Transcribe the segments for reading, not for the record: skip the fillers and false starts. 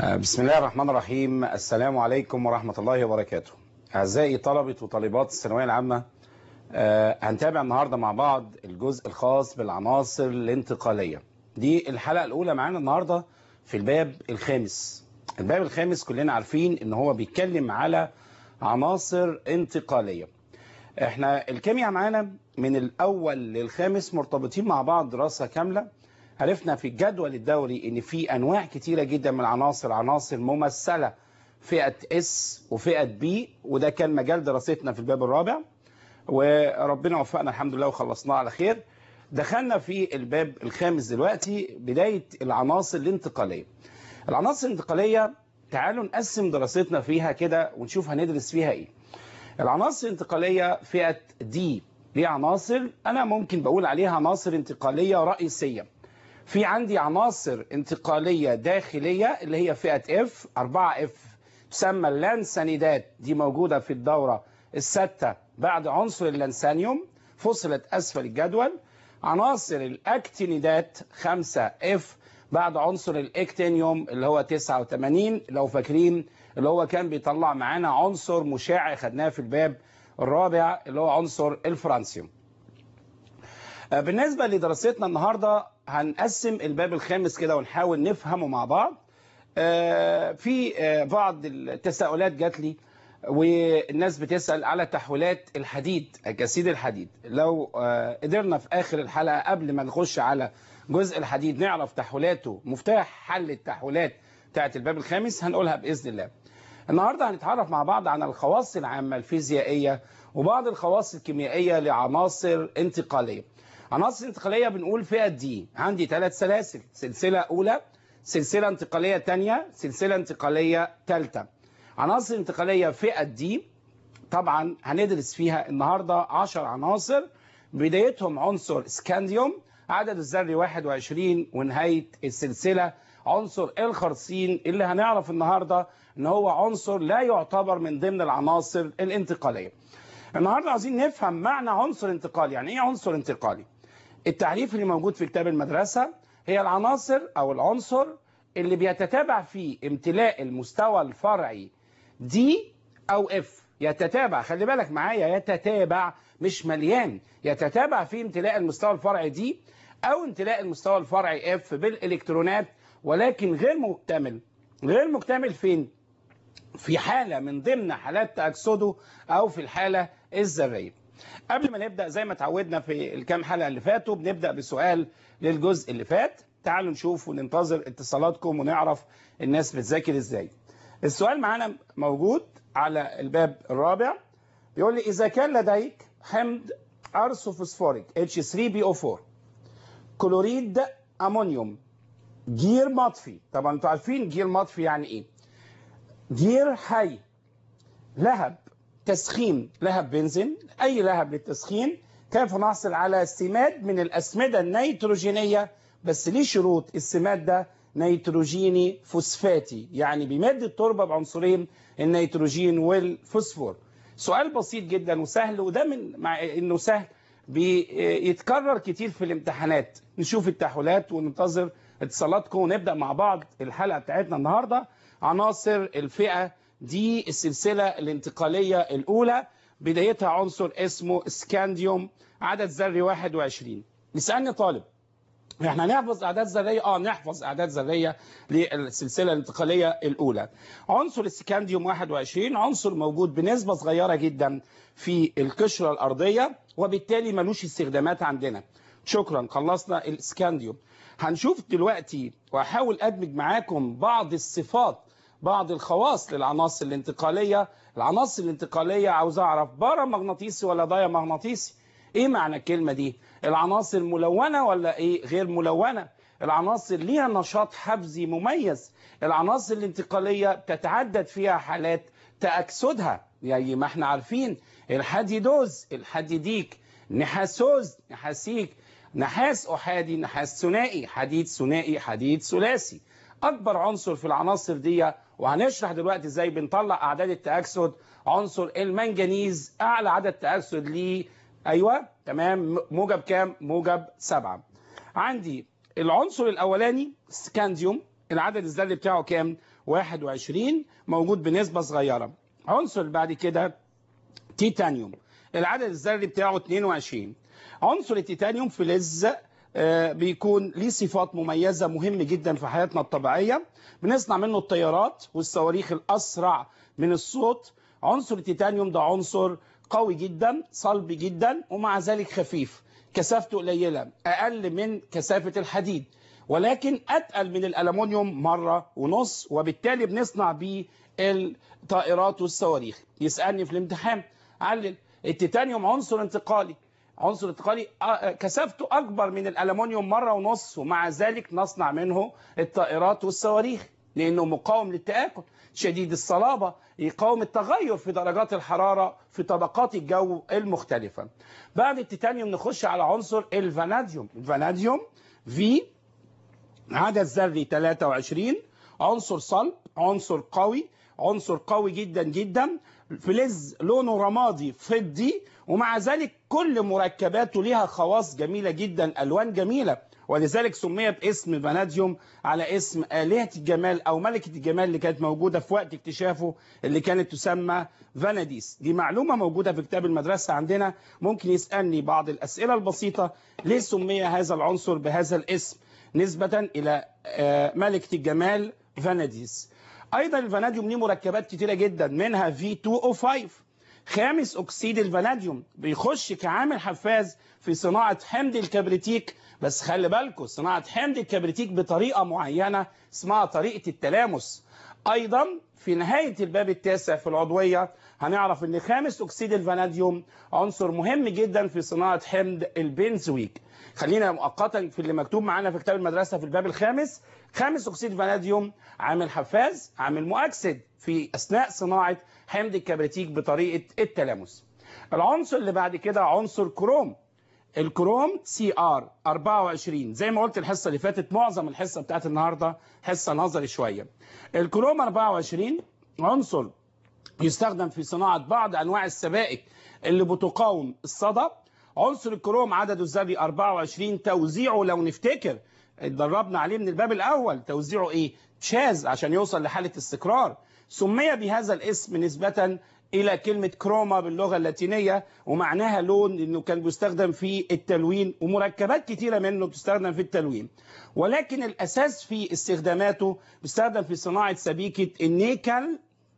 بسم الله الرحمن الرحيم. السلام عليكم ورحمة الله وبركاته. أعزائي طلبة وطالبات الثانوية العامة، هنتابع النهاردة مع بعض الجزء الخاص بالعناصر الانتقالية. دي الحلقة الأولى معانا النهاردة في الباب الخامس. الباب الخامس كلنا عارفين إن هو بيتكلم على عناصر انتقالية. احنا الكيمياء معانا من الأول للخامس مرتبطين مع بعض دراسة كاملة. عرفنا في الجدول الدوري ان في انواع كتيره جدا من العناصر، عناصر ممثله فئه اس وفئه بي، وده كان مجال دراستنا في الباب الرابع، وربنا وفقنا الحمد لله وخلصناه على خير. دخلنا في الباب الخامس دلوقتي، بدايه العناصر الانتقاليه. العناصر الانتقاليه تعالوا نقسم دراستنا فيها كده ونشوف هندرس فيها ايه. العناصر الانتقاليه فئه دي دي عناصر انا ممكن بقول عليها عناصر انتقاليه رئيسيه. في عندي عناصر انتقالية داخلية اللي هي فئة F 4F، تسمى اللانسانيدات، دي موجودة في الدورة الستة بعد عنصر اللانسانيوم، فصلت أسفل الجدول. عناصر الأكتينيدات 5F بعد عنصر الإكتينيوم اللي هو 89، لو فاكرين اللي هو كان بيطلع معانا عنصر مشع خدناه في الباب الرابع اللي هو عنصر الفرانسيوم. بالنسبة لدراستنا النهاردة هنقسم الباب الخامس كده ونحاول نفهمه مع بعض. في بعض التساؤلات جات لي، والناس بتسأل على تحويلات الحديد، أكاسيد الحديد. لو قدرنا في آخر الحلقة قبل ما نخش على جزء الحديد نعرف تحويلاته، مفتاح حل التحويلات بتاعت الباب الخامس هنقولها بإذن الله. النهاردة هنتعرف مع بعض عن الخواص العامة الفيزيائية وبعض الخواص الكيميائية لعناصر انتقالية. عناصر انتقالية بنقول فئة دي عندي 3 سلاسل، سلسلة أولى، سلسلة انتقالية تانية، سلسلة انتقالية تالتة. عناصر انتقالية فئة دي طبعا هندرس فيها النهاردة 10 عناصر، بدايتهم عنصر سكانديوم عدد الذري 21، ونهاية السلسلة عنصر الخرسين اللي هنعرف النهاردة ان هو عنصر لا يعتبر من ضمن العناصر الانتقالية. النهاردة عايزين نفهم معنى عنصر انتقالي. يعني ايه عنصر انتقالي؟ التعريف اللي موجود في كتاب المدرسة هي العناصر أو العنصر اللي بيتتابع فيه امتلاء المستوى الفرعي دي أو اف. يتتابع، خلي بالك معايا، يتتابع مش مليان، يتتابع فيه امتلاء المستوى الفرعي دي أو امتلاء المستوى الفرعي اف بالإلكترونات، ولكن غير مكتمل. غير مكتمل فين؟ في حالة من ضمن حالات تأكسده أو في الحالة الذرية. قبل ما نبدأ زي ما اتعودنا في الكام حلقة اللي فاتوا بنبدأ بسؤال للجزء اللي فات. تعالوا نشوف وننتظر اتصالاتكم ونعرف الناس بتذاكر ازاي. السؤال معانا موجود على الباب الرابع، بيقول لي إذا كان لديك حمض أرثوفوسفوريك H3PO4 كلوريد أمونيوم جير مطفي. طبعا انتوا عارفين جير مطفي يعني ايه؟ جير حي، لهب تسخين، لهب بنزين، أي لهب للتسخين، كيف نحصل على سماد من الأسمدة النيتروجينية؟ بس ليه شروط. السماد ده نيتروجيني فوسفاتي، يعني بيمد التربة بعنصرين النيتروجين والفوسفور. سؤال بسيط جدا وسهل، وده من مع انه سهل بيتكرر كتير في الامتحانات. نشوف التحويلات وننتظر اتصالاتكم ونبدأ مع بعض الحلقة بتاعتنا النهاردة. عناصر الفئة دي السلسلة الانتقالية الأولى، بدايتها عنصر اسمه سكانديوم عدد ذري 21. يسألني طالب احنا نحفظ أعداد ذرية؟ نحفظ أعداد ذرية للسلسلة الانتقالية الأولى. عنصر السكانديوم 21 عنصر موجود بنسبة صغيرة جدا في القشرة الأرضية، وبالتالي ملوش استخدامات عندنا. شكرا، خلصنا السكانديوم. هنشوف دلوقتي وأحاول أدمج معاكم بعض الصفات، بعض الخواص للعناصر الانتقالية. العناصر الانتقالية عاوز أعرف بارامغناطيسي ولا دايامغناطيسي. إيه معنى الكلمة دي؟ العناصر ملونة ولا إيه غير ملونة؟ العناصر ليها نشاط حفزي مميز. العناصر الانتقالية بتتعدد فيها حالات تأكسدها، يعني ما احنا عارفين الحديدوز، الحديديك، نحاسوز، نحاسيك، نحاس أحادي، نحاس ثنائي، حديد ثنائي، حديد ثلاثي. أكبر عنصر في العناصر دي، وهنشرح دلوقتي ازاي بنطلع أعداد التأكسد، عنصر المنجنيز. أعلى عدد تأكسد ليه ايوه تمام، موجب كام؟ موجب 7. عندي العنصر الاولاني سكانديوم العدد الذري بتاعه كام؟ 21، موجود بنسبة صغيرة. عنصر بعد كده تيتانيوم، العدد الذري بتاعه 22. عنصر التيتانيوم فلز بيكون ليه صفات مميزة مهمة جدا في حياتنا الطبيعية، بنصنع منه الطيارات والصواريخ الأسرع من الصوت. عنصر التيتانيوم ده عنصر قوي جدا، صلب جدا، ومع ذلك خفيف، كثافته قليلة، أقل من كثافة الحديد، ولكن أتقل من الألمنيوم مرة ونص، وبالتالي بنصنع بيه الطائرات والصواريخ. يسألني في الامتحان علل التيتانيوم عنصر انتقالي، عنصر انتقالي كثافته أكبر من الألمنيوم مرة ونص، ومع ذلك نصنع منه الطائرات والصواريخ، لأنه مقاوم للتآكل، شديد الصلابة، يقاوم التغير في درجات الحرارة في طبقات الجو المختلفة. بعد التيتانيوم نخش على عنصر الفاناديوم. الفاناديوم في عدد ذري 23، عنصر صلب، عنصر قوي، عنصر قوي جدا جدا، فلز لونه رمادي فضي، ومع ذلك كل مركباته ليها خواص جميلة جدا، ألوان جميلة، ولذلك سمي باسم فاناديوم على اسم آلهة الجمال أو ملكة الجمال اللي كانت موجودة في وقت اكتشافه، اللي كانت تسمى فاناديس. دي معلومة موجودة في كتاب المدرسة عندنا، ممكن يسألني بعض الأسئلة البسيطة ليه سمي هذا العنصر بهذا الاسم نسبة إلى ملكة الجمال فاناديس. أيضا الفاناديوم ليه مركبات كتيرة جدا، منها V2O5 خامس أكسيد الفاناديوم، بيخش كعامل حفاز في صناعة حمض الكبريتيك، بس خلي بالكم صناعة حمض الكبريتيك بطريقة معينة اسمها طريقة التلامس. أيضا في نهاية الباب التاسع في العضوية هنعرف أن خامس أكسيد الفاناديوم عنصر مهم جدا في صناعة حمض البنزويك. خلينا مؤقتا في اللي مكتوب معانا في كتاب المدرسة في الباب الخامس، خامس أكسيد الفاناديوم عامل حفاز، عامل مؤكسد في أثناء صناعة حمض الكبريتيك بطريقة التلامس. العنصر اللي بعد كده عنصر كروم. الكروم CR24، زي ما قلت الحصة اللي فاتت، معظم الحصة بتاعت النهاردة حصة نظري شوية. الكروم 24 عنصر يستخدم في صناعة بعض أنواع السبائك اللي بتقاوم الصدى. عنصر الكروم عدده الذري 24، توزيعه لو نفتكر اتدربنا عليه من الباب الأول، توزيعه إيه؟ شاذ عشان يوصل لحالة استقرار. سمي بهذا الاسم نسبة إلى كلمة كروما باللغة اللاتينية، ومعناها لون، إنه كان بيستخدم في التلوين، ومركبات كتيرة منه بتستخدم في التلوين، ولكن الأساس في استخداماته بيستخدم في صناعة سبيكة النيكل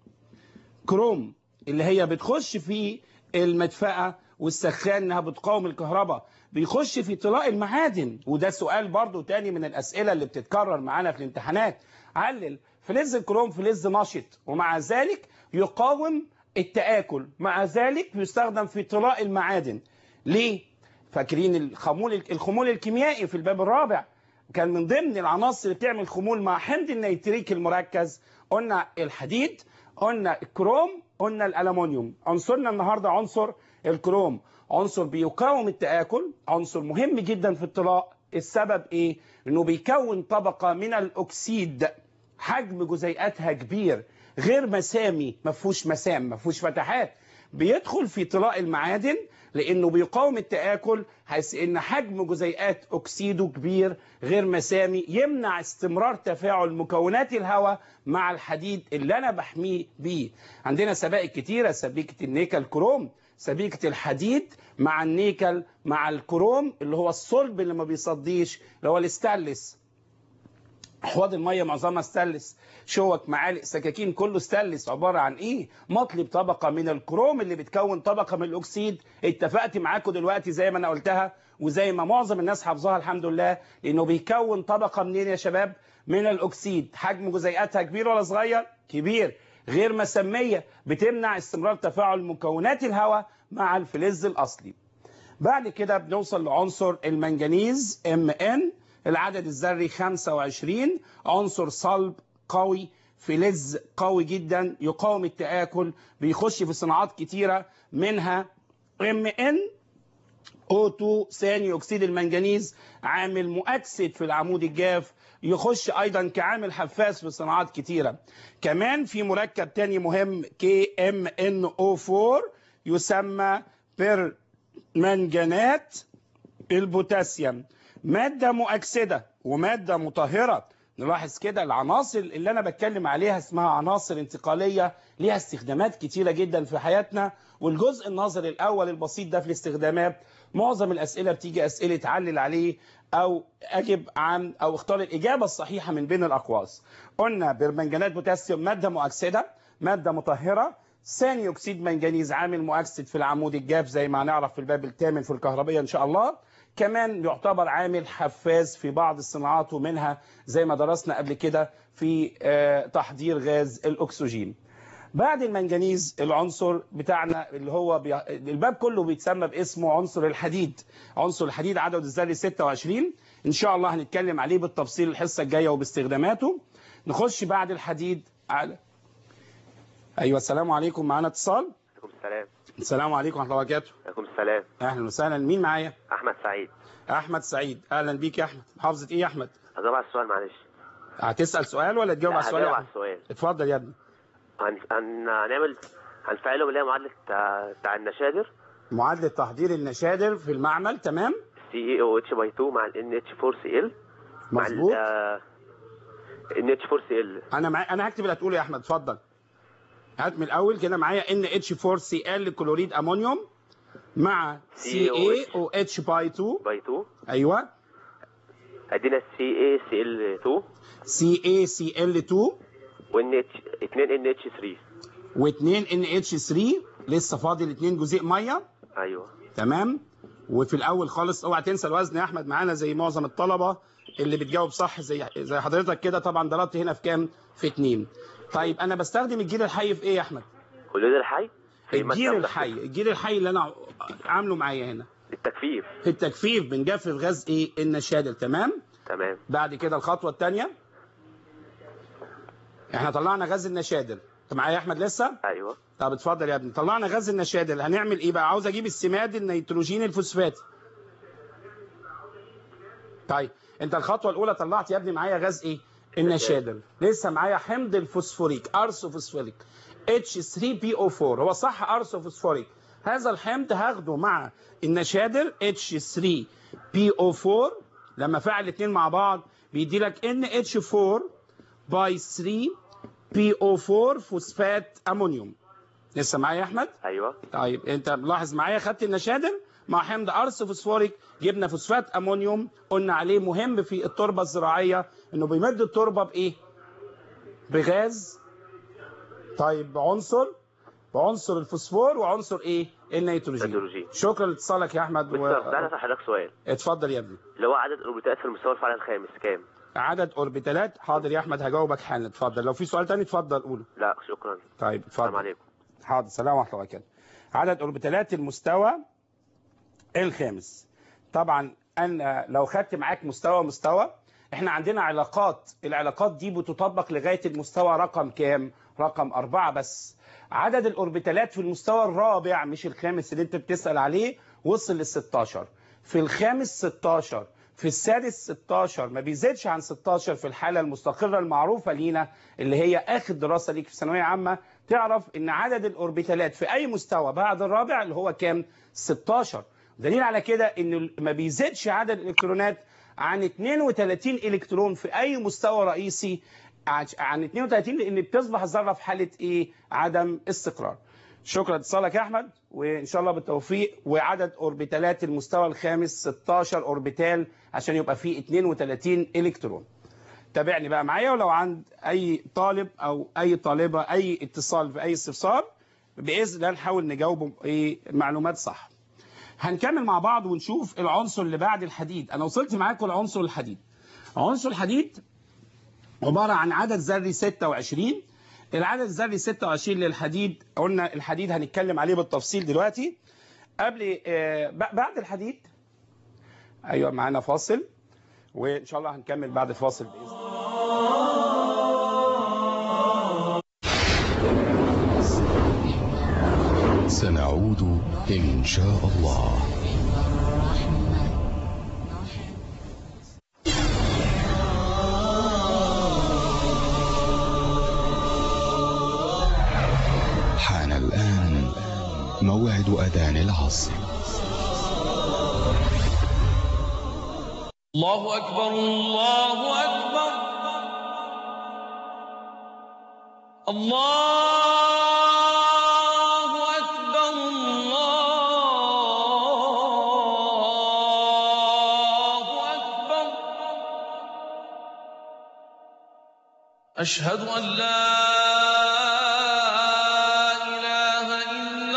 كروم، اللي هي بتخش في المدفأة والسخان، انها بتقاوم الكهرباء، بيخش في طلاء المعادن، وده سؤال برضو تاني من الأسئلة اللي بتتكرر معانا في الامتحانات. علل فلز الكروم فلز نشط، ومع ذلك يقاوم التآكل، مع ذلك يستخدم في طلاء المعادن. ليه؟ فاكرين الخمول الكيميائي في الباب الرابع كان من ضمن العناصر اللي بتعمل خمول مع حمض النيتريك المركز، قلنا الحديد، قلنا الكروم، قلنا الألمنيوم. عنصرنا النهاردة عنصر الكروم، عنصر بيقاوم التآكل، عنصر مهم جدا في الطلاء. السبب ايه؟ انه بيكون طبقة من الأكسيد حجم جزيئاتها كبير، غير مسامي، ما فيهوش مسام، ما فيهوش فتحات، بيدخل في طلاء المعادن لانه بيقاوم التآكل، حيث ان حجم جزيئات اكسيده كبير غير مسامي، يمنع استمرار تفاعل مكونات الهواء مع الحديد اللي انا بحميه بيه. عندنا سبائك كتيره، سبيكه النيكل كروم، سبيكه الحديد مع النيكل مع الكروم اللي هو الصلب اللي ما بيصديش، اللي هو الاستانلس. احواض الميه معظمها ستانلس، شوك، معالق، سكاكين، كله ستانلس. عباره عن ايه؟ مطلب طبقه من الكروم اللي بتكون طبقه من الاكسيد. اتفقت معاكم دلوقتي زي ما انا قلتها، وزي ما معظم الناس حافظاها الحمد لله، انه بيكون طبقه منين يا شباب؟ من الاكسيد. حجم جزيئاتها كبير ولا صغير؟ كبير، غير مسميه، بتمنع استمرار تفاعل مكونات الهواء مع الفلز الاصلي. بعد كده بنوصل لعنصر المنجنيز Mn، العدد الذري 25، عنصر صلب قوي، فلز قوي جدا، يقاوم التآكل، بيخش في صناعات كتيرة، منها MnO2 ثاني أكسيد المنجنيز، عامل مؤكسد في العمود الجاف، يخش أيضا كعامل حفاز في صناعات كتيرة. كمان في مركب تاني مهم KMnO4 يسمى بيرمنجانات البوتاسيوم، مادة مؤكسدة ومادة مطهرة نلاحظ كده العناصر اللي أنا بتكلم عليها اسمها عناصر انتقالية، ليها استخدامات كتيرة جدا في حياتنا. والجزء النظري الأول البسيط ده في الاستخدامات معظم الأسئلة بتيجي أسئلة علل عليه أو أجب عن أو اختار الإجابة الصحيحة من بين الأقواس. قلنا برمنجانات بوتاسيوم مادة مؤكسدة، مادة مطهرة. ثاني أكسيد منجنيز عامل مؤكسد في العمود الجاف زي ما هنعرف في الباب الثامن في الكهربية إن شاء الله. كمان يعتبر عامل حفاز في بعض الصناعات، ومنها زي ما درسنا قبل كده في تحضير غاز الأكسجين. بعد المنجنيز العنصر بتاعنا اللي هو الباب كله بيتسمى باسمه عنصر الحديد. عنصر الحديد عدد الذري 26، ان شاء الله هنتكلم عليه بالتفصيل الحصه الجايه وباستخداماته. نخش بعد الحديد على ايوه السلام عليكم، معانا اتصال. عليكم السلام. السلام عليكم ورحمه الله وبركاته. عليكم السلام. اهلا وسهلا، مين معايا؟ احمد سعيد. احمد سعيد، اهلا بيك يا احمد. محافظه ايه يا احمد؟ هجاوب على السؤال معلش. هتسال سؤال ولا تجاوب على السؤال؟ هجاوب على السؤال. اتفضل يا ابني. هنفعله اللي هي معادله بتاع النشادر. معادله تحضير النشادر في المعمل، تمام. CaOH/2 مع ال NH4Cl. مظبوط. NH4Cl. انا هكتب اللي هتقوله يا احمد، اتفضل. هات من الاول كده معايا NH4Cl كلوريد امونيوم مع CaOH/2. ايوه. ادينا CaCl2 2 NH3 و2 NH3. لسه فاضل 2 جزيء ميه. ايوه تمام. وفي الاول خالص اوعى تنسى الوزن يا احمد معانا زي معظم الطلبه اللي بتجاوب صح زي حضرتك كده. طبعا ضربت هنا في كام؟ في 2. طيب انا بستخدم الجيل الحي في ايه يا احمد؟ الجيل الحي الجيل الحي اللي انا عامله معايا هنا التجفيف. في التجفيف بنجفف غاز ايه؟ النشادر. تمام. بعد كده الخطوه الثانيه احنا طلعنا غاز النشادر. انت معايا يا احمد لسه؟ ايوه. طب اتفضل يا ابني. طلعنا غاز النشادر، هنعمل ايه بقى؟ عاوز اجيب السماد النيتروجين الفوسفاتي. طيب انت الخطوه الاولى طلعت يا ابني معايا غاز ايه؟ النشادر. لسه معايا حمض الفوسفوريك ارسوفوسفوريك H3PO4. هو صح ارسوفوسفوريك. هذا الحمض هاخده مع النشادر H3PO4. لما فعل الاثنين مع بعض بيدي لك NH4/3PO4 فوسفات امونيوم. لسه معايا يا احمد؟ ايوه. طيب انت ملاحظ معايا خدت النشادر مع حمض ارسوفوسفوريك، جبنا فوسفات امونيوم. قلنا عليه مهم في التربه الزراعيه انه بيمد التربه بايه؟ بغاز. طيب بعنصر الفوسفور وعنصر ايه؟ النيتروجين. شكرا لاتصالك يا احمد. انا حضرتك سؤال. اتفضل يا ابني. اللي هو عدد الاوربيتالات في المستوى الفعلي الخامس كام؟ عدد اوربيتالات. حاضر يا احمد هجاوبك حالا. اتفضل. لو في سؤال ثاني اتفضل قوله. لا شكرا. طيب اتفضل. السلام عليكم. حاضر. السلام ورحمه الله وبركاته. عدد اوربيتالات المستوى الخامس. طبعا انا لو خدت معاك مستوى احنا عندنا العلاقات دي بتطبق لغايه المستوى رقم كام؟ رقم 4 بس. عدد الاوربيتالات في المستوى الرابع مش الخامس اللي انت بتسال عليه وصل لل 16. في الخامس 16. في السادس 16. ما بيزيدش عن 16 في الحاله المستقره المعروفه لينا اللي هي اخر دراسه ليك في ثانويه عامه. تعرف ان عدد الاوربيتالات في اي مستوى بعد الرابع اللي هو كام؟ 16. دليل على كده ان ما بيزيدش عدد الالكترونات عن 32 الكترون في اي مستوى رئيسي عن 32، لان بتصبح الذره في حاله ايه؟ عدم استقرار. شكرا لاتصالك يا احمد، وان شاء الله بالتوفيق. وعدد اوربيتالات المستوى الخامس 16 اوربيتال عشان يبقى فيه 32 الكترون. تابعني بقى معايا، ولو عند اي طالب او اي طالبه اي اتصال في اي استفسار باذن الله نحاول نجاوبه ايه معلومات صح. هنكمل مع بعض ونشوف العنصر اللي بعد الحديد. انا وصلت معاكم لعنصر الحديد. عنصر الحديد عباره عن عدد ذري 26. العدد الذري 26 للحديد. قلنا الحديد هنتكلم عليه بالتفصيل دلوقتي. بعد الحديد ايوه معانا فاصل، وان شاء الله هنكمل بعد الفاصل باذن الله. سنعود ان شاء الله. حان الآن موعد أذان العصر. الله أكبر الله أكبر. الله أكبر الله أكبر أشهد أن لا إله إلا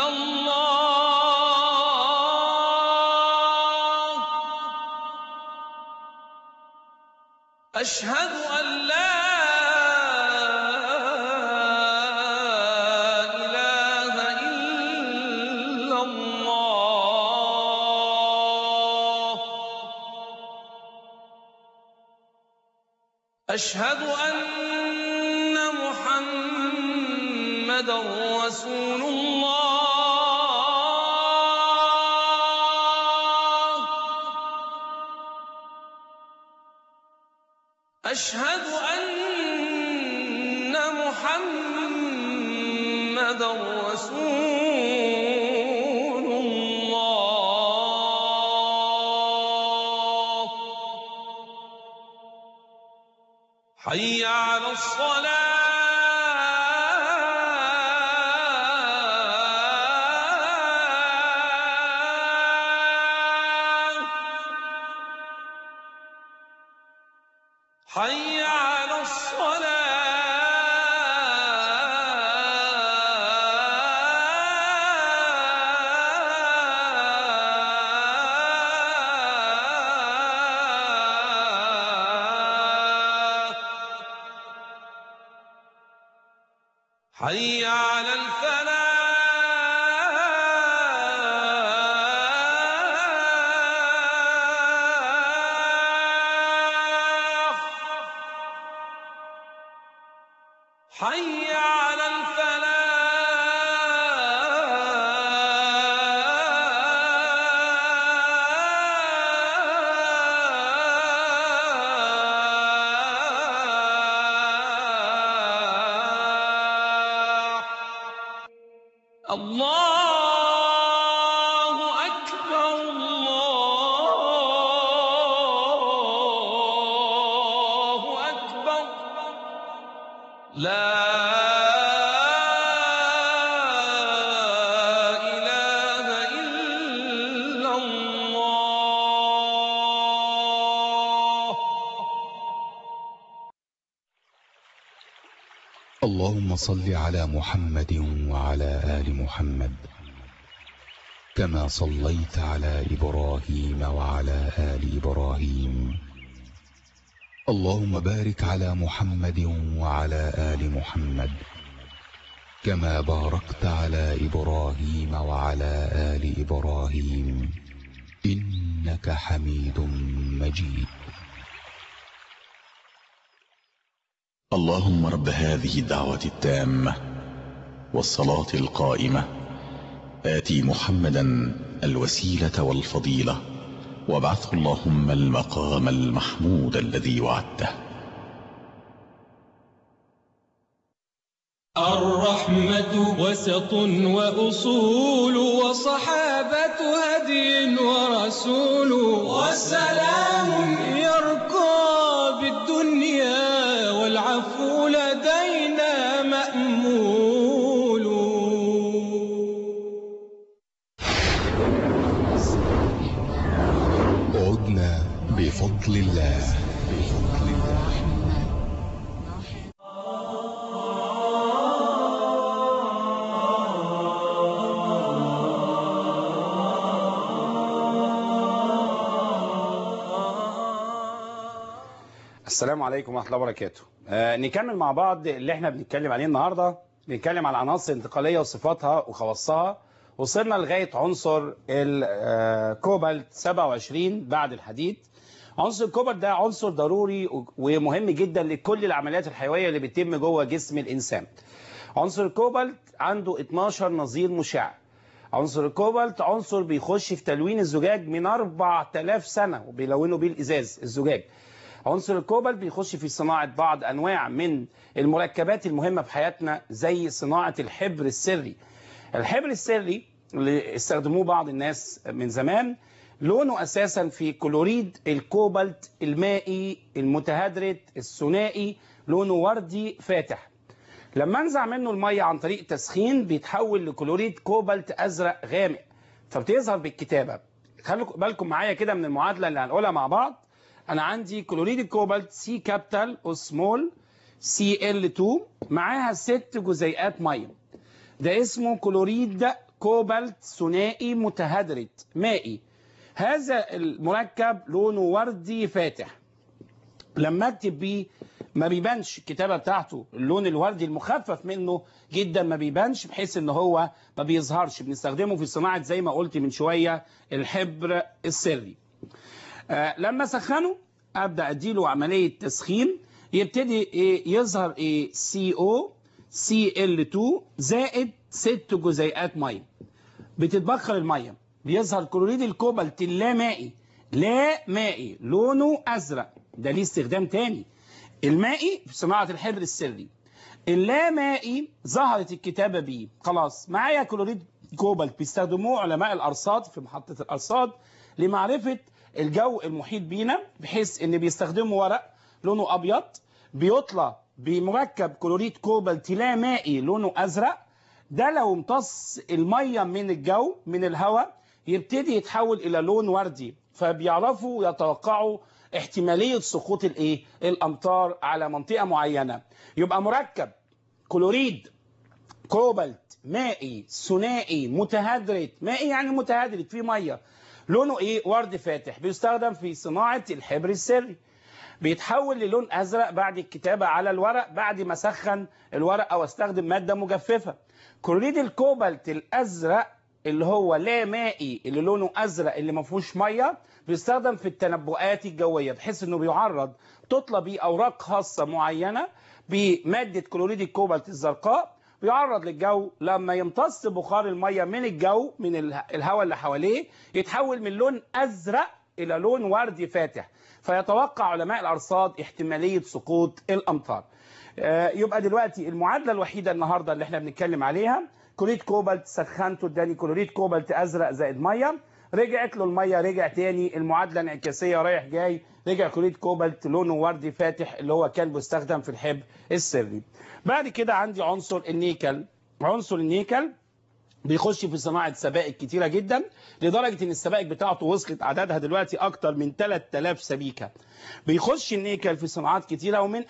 الله أشهد أن لا أشهد أن محمدًا رسول الله أشهد أن محمدًا رسول الله حي على الصلاة حي على الصلاة حي على الفلاح حي على الفلاح الله أكبر الله أكبر لا إله إلا الله اللهم صل على محمد وعلى آل محمد كما صليت على إبراهيم وعلى آل إبراهيم اللهم بارك على محمد وعلى آل محمد كما باركت على إبراهيم وعلى آل إبراهيم إنك حميد مجيد. اللهم رب هذه الدعوة التامة والصلاة القائمة آتي محمدا الوسيلة والفضيلة وابعثه اللهم المقام المحمود الذي وعدته. الرحمة وسط وأصول وصحابة هدي ورسول والسلام يرقى بالدنيا والعفو لدينا مأمول. عدنا بفضل الله. السلام عليكم ورحمة الله وبركاته. نكمل مع بعض اللي احنا بنتكلم عليه النهاردة. بنتكلم على العناصر الانتقالية وصفاتها وخواصها. وصلنا لغاية عنصر الكوبالت 27 بعد الحديد. عنصر الكوبالت ده عنصر ضروري ومهم جدا لكل العمليات الحيوية اللي بتتم جوه جسم الإنسان. عنصر الكوبالت عنده 12 نظير مشع. عنصر الكوبالت عنصر بيخش في تلوين الزجاج من 4000 سنة وبيلونوا بيه الإزاز الزجاج. عنصر الكوبالت بيخش في صناعة بعض أنواع من المركبات المهمة في حياتنا زي صناعة الحبر السري. الحبر السري اللي استخدموه بعض الناس من زمان لونه أساسا في كلوريد الكوبالت المائي المتهدرت الثنائي، لونه وردي فاتح. لما انزع منه الميه عن طريق تسخين بيتحول لكلوريد كوبالت ازرق غامق، فبتظهر بالكتابه. خلوا بالكم معايا كده من المعادله اللي هنقولها مع بعض. انا عندي كلوريد الكوبالت سي كابيتال او سمول سي ال 2 معاها 6 جزيئات ميه، ده اسمه كلوريد كوبالت ثنائي متهدرج مائي. هذا المركب لونه وردي فاتح، لما اكتب بيه ما بيبانش الكتابه بتاعته، اللون الوردي المخفف منه جدا ما بيبانش، بحيث ان هو ما بيظهرش. بنستخدمه في صناعه زي ما قلت من شويه الحبر السري. لما سخنه ابدا اديله عمليه تسخين، يبتدي يظهر CO Cl2 زائد 6 جزيئات ميه، بتتبخر الميه، بيظهر كلوريد الكوبالت اللامائي، لا مائي لونه ازرق، ده ليه استخدام تاني. المائي في صناعه الحبر السري، اللامائي ظهرت الكتابه بيه. خلاص معايا كلوريد كوبالت بيستخدموه علماء الارصاد في محطه الارصاد لمعرفه الجو المحيط بينا، بحيث ان بيستخدموا ورق لونه ابيض بيطلى بمركب كلوريد كوبالت لا مائي لونه ازرق، ده لو امتص الميه من الجو من الهواء يبتدي يتحول الى لون وردي، فبيعرفوا يتوقعوا احتماليه سقوط الامطار على منطقه معينه. يبقى مركب كلوريد كوبالت مائي ثنائي متهدرج، مائي يعني متهدرج فيه ميه، لونه ورد فاتح، بيستخدم في صناعه الحبر السري، بيتحول للون ازرق بعد الكتابه على الورق بعد ما سخن الورق او استخدم ماده مجففه. كلوريد الكوبالت الازرق اللي هو لا مائي اللي لونه ازرق اللي ما فيهوش ميه، بيستخدم في التنبؤات الجويه، بحيث انه بيعرض تطلى بيه اوراق خاصه معينه بماده كلوريد الكوبالت الزرقاء، بيعرض للجو، لما يمتص بخار الميه من الجو من الهواء اللي حواليه يتحول من لون ازرق الى لون وردي فاتح، فيتوقع علماء الارصاد احتماليه سقوط الامطار. يبقى دلوقتي المعادله الوحيده النهارده اللي احنا بنتكلم عليها كلوريد كوبالت، سخنته اداني كلوريد كوبالت ازرق زائد ميه، رجعت له الميه رجع تاني المعادله انعكاسيه رايح جاي، رجع كلوريد كوبالت لونه وردي فاتح اللي هو كان بيستخدم في الحبر السري. بعد كده عندي عنصر النيكل. عنصر النيكل بيخش في صناعه سبائك كتيره جدا، لدرجه ان السبائك بتاعته وصلت عددها دلوقتي اكتر من 3000 سبيكه. بيخش النيكل في صناعات كتيره، ومن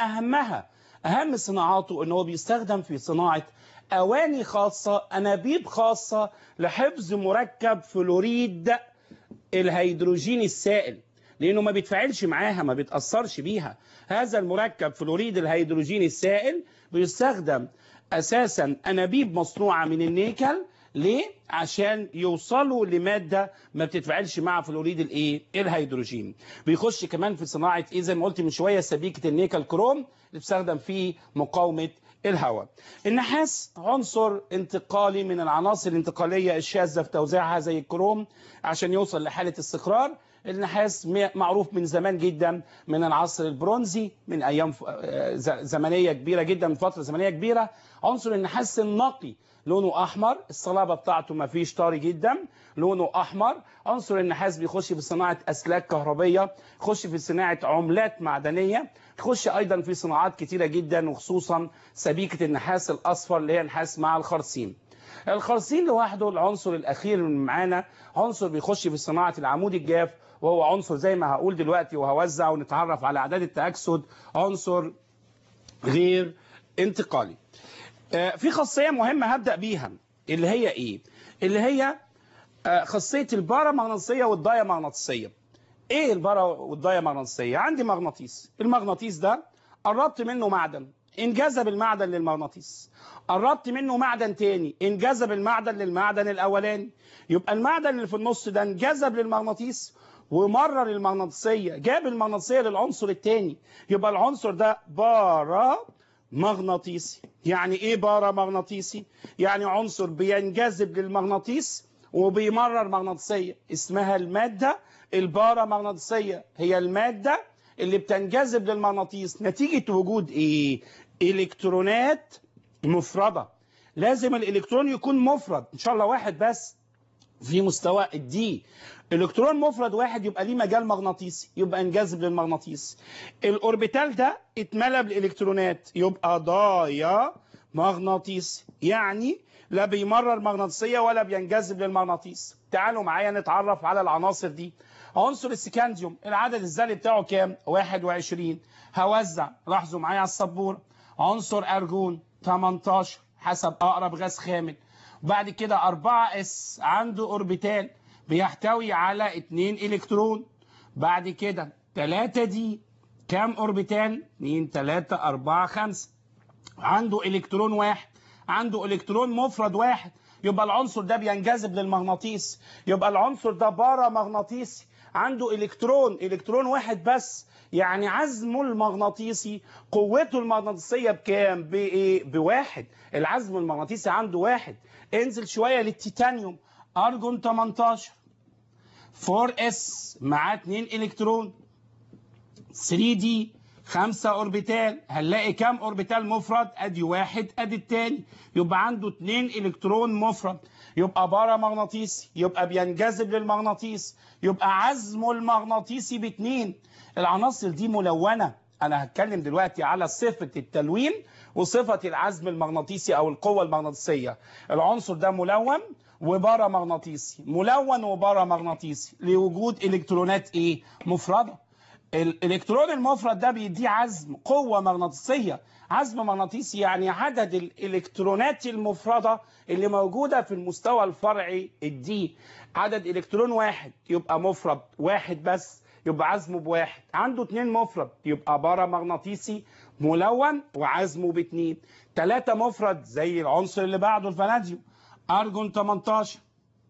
اهم صناعاته ان هو بيستخدم في صناعه اواني خاصه، انابيب خاصه لحفظ مركب فلوريد الهيدروجين السائل، لانه ما بيتفاعلش معاها، ما بيتاثرش بيها. هذا المركب فلوريد الهيدروجين السائل بيستخدم اساسا انابيب مصنوعه من النيكل. ليه؟ عشان يوصلوا لماده ما بتتفاعلش مع فلوريد الهيدروجين. بيخش كمان في صناعه زي ما قلت من شويه سبيكه النيكل كروم اللي بتستخدم في مقاومه الهواء. النحاس عنصر انتقالي من العناصر الانتقاليه الشاذه في توزيعها زي الكروم عشان يوصل لحاله استقرار. النحاس معروف من زمان جدا، من العصر البرونزي، من ايام زمنيه كبيره جدا، من فتره زمنيه كبيره. عنصر النحاس النقي لونه احمر، الصلابه بتاعته ما فيش طري جدا، لونه احمر. عنصر النحاس بيخش في صناعه اسلاك كهربيه، يخش في صناعه عملات معدنيه، يخش ايضا في صناعات كتيره جدا، وخصوصا سبيكه النحاس الاصفر اللي هي نحاس مع الخرسين. الخرسين لوحده العنصر الاخير اللي معانا عنصر بيخش في صناعه العمود الجاف، وهو عنصر زي ما هقول دلوقتي وهوزع ونتعرف على اعداد التاكسد، عنصر غير انتقالي. في خاصيه مهمه هبدا بيها اللي هي ايه؟ اللي هي خاصيه البارامغناطيسيه والدايامغناطيسيه. ايه البارا والدايامغناطيسيه؟ عندي مغناطيس، المغناطيس ده قربت منه معدن، انجذب المعدن للمغناطيس، قربت منه معدن تاني، انجذب المعدن للمعدن الاولاني، يبقى المعدن اللي في النص ده انجذب للمغناطيس ومرر المغناطيسيه، جاب المغناطيسيه للعنصر الثاني، يبقى العنصر ده بارامغناطيسي. يعني ايه بارامغناطيسي؟ يعني عنصر بينجذب للمغناطيس وبيمرر مغناطيسيه، اسمها الماده البارامغناطيسيه، هي الماده اللي بتنجذب للمغناطيس نتيجه وجود الكترونات مفرده. لازم الالكترون يكون مفرد، ان شاء الله واحد بس في مستوى الدي. الكترون مفرد واحد يبقى ليه مجال مغناطيسي، يبقى انجذب للمغناطيس. الاوربيتال ده اتملى بالالكترونات، يبقى ضايا مغناطيسي، يعني لا بيمرر مغناطيسيه ولا بينجذب للمغناطيس. تعالوا معايا نتعرف على العناصر دي. عنصر السكانديوم العدد الذري بتاعه كام؟ 21. هوزع، لاحظوا معايا على السبوره. عنصر ارجون 18 حسب اقرب غاز خامل. وبعد كده 4s عنده اوربيتال بيحتوي على 2 الكترون. بعد كده 3 دي كام اوربيتال؟ 2 3 4 5. عنده الكترون واحد، عنده الكترون مفرد واحد، يبقى العنصر ده بينجذب للمغناطيس، يبقى العنصر ده بارا مغناطيسي، عنده الكترون واحد بس، يعني عزمه المغناطيسي قوته المغناطيسيه بكام؟ بايه؟ بواحد. العزم المغناطيسي عنده واحد. انزل شويه للتيتانيوم، ارجون 18 4s معاه 2 الكترون. 3 دي 5 اوربيتال، هنلاقي كام اوربيتال مفرد؟ ادي واحد ادي التاني، يبقى عنده 2 الكترون مفرد، يبقى بارا مغناطيسي، يبقى بينجذب للمغناطيس، يبقى عزمه المغناطيسي ب2. العناصر دي ملونه. انا هتكلم دلوقتي على صفه التلوين وصفه العزم المغناطيسي او القوه المغناطيسيه. العنصر ده ملون وبارا مغناطيسي، ملون وبارا مغناطيسي لوجود الكترونات ايه؟ مفرده. الالكترون المفرد ده بيديه عزم قوه مغناطيسيه. عزم مغناطيسي يعني عدد الالكترونات المفرده اللي موجوده في المستوى الفرعي الدي. عدد الكترون واحد يبقى مفرد واحد بس، يبقى عزمه بواحد. عنده 2 مفرد يبقى بارا مغناطيسي ملون وعزمه ب2. 3 مفرد زي العنصر اللي بعده الفاناديوم، ارجون 18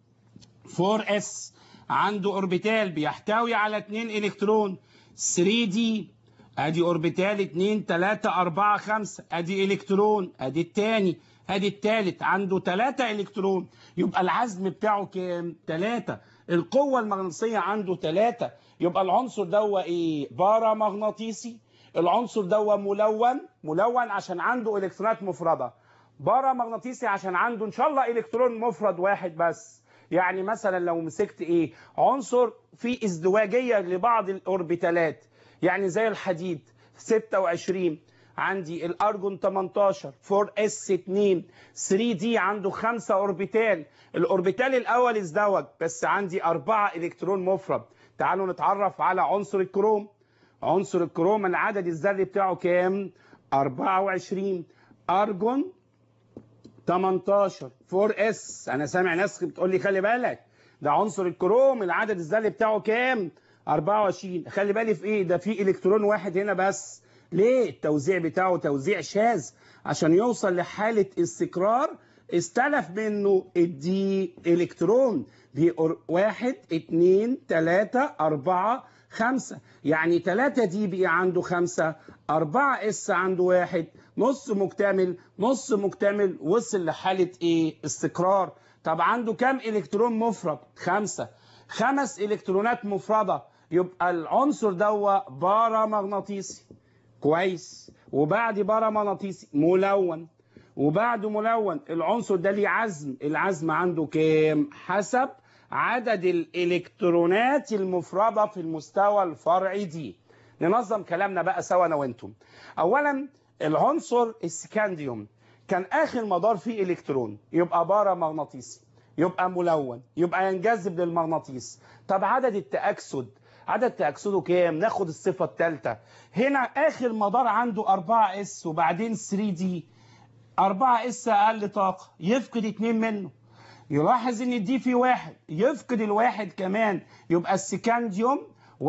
4s عنده اوربيتال بيحتوي على 2 الكترون. 3 دي ادي اوربيتال 2 3 4 5 ادي الكترون، ادي الثاني ادي الثالث عنده 3 الكترون، يبقى العزم بتاعه كام؟ 3. القوه المغناطيسيه عنده 3، يبقى العنصر ده ايه؟ بارا مغناطيسي. العنصر ده ملون عشان عنده الكترونات مفرده. بارا مغناطيسي عشان عنده ان شاء الله الكترون مفرد واحد بس. يعني مثلا لو مسكت ايه؟ عنصر فيه ازدواجيه لبعض الاوربيتالات، يعني زي الحديد 26 عندي الارجون 18 4s 2 3 دي عنده 5 اوربيتال. الاوربيتال الاول ازدوج بس عندي 4 الكترون مفرد. تعالوا نتعرف على عنصر الكروم. عنصر الكروم العدد الذري بتاعه كام؟ 24. ارجون 18 4s. انا سامع ناس بتقول لي خلي بالك ده عنصر الكروم العدد الذري بتاعه كام؟ 24. خلي بالي في ايه؟ ده في الكترون واحد هنا بس. ليه؟ التوزيع بتاعه توزيع شاذ عشان يوصل لحاله استقرار استلف منه الدي الكترون. دي 1 2 3 4 5، يعني 3 دي بقى عنده 5، 4s عنده 1، نص مكتمل نص مكتمل، وصل لحاله ايه؟ استقرار. طب عنده كام الكترون مفرد؟ 5. 5 الكترونات مفرده، يبقى العنصر ده بارا مغناطيسي. كويس. وبعد بارا مغناطيسي ملون، وبعده ملون العنصر ده ليه عزم. العزم عنده كام؟ حسب عدد الالكترونات المفرده في المستوى الفرعي دي. ننظم كلامنا بقى سوا انا وانتم. اولا العنصر السكانديوم كان اخر مدار فيه الكترون، يبقى بارا مغناطيسي، يبقى ملون، يبقى ينجذب للمغناطيس. طب عدد التأكسد، عدد تأكسده كام؟ ناخد الصفه الثالثه. هنا اخر مدار عنده 4s وبعدين 3 دي. 4s اقل طاقه يفقد 2 منه. يلاحظ ان دي في واحد يفقد الواحد كمان، يبقى السكانديوم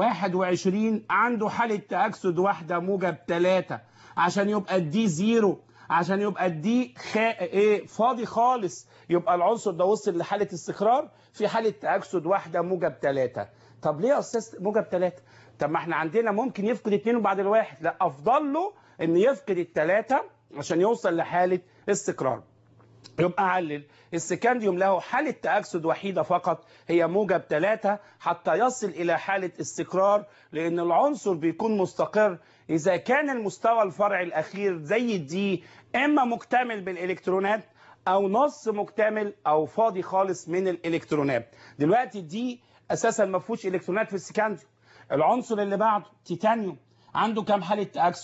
21 عنده حاله تأكسد واحده موجب 3 عشان يبقى الدي زيرو، عشان يبقى الدي ايه؟ فاضي خالص. يبقى العنصر ده وصل لحاله استقرار في حاله تأكسد واحده موجب 3. طب ليه يا استاذ موجب 3؟ طب ما احنا عندنا ممكن يفقد 2 وبعد الواحد. لا، افضل له ان يفقد ال3 عشان يوصل لحاله استقرار. يبقى علل السكانديوم له حالة تأكسد وحيدة فقط هي موجب 3 حتى يصل إلى حالة استقرار، لأن العنصر بيكون مستقر إذا كان المستوى الفرعي الأخير زي الدي إما مكتمل بالإلكترونات أو نص مكتمل أو فاضي خالص من الإلكترونات. دلوقتي الدي أساسا ما فيهوش إلكترونات في السكانديوم. العنصر اللي بعده تيتانيوم عنده كام حالة تأكسد؟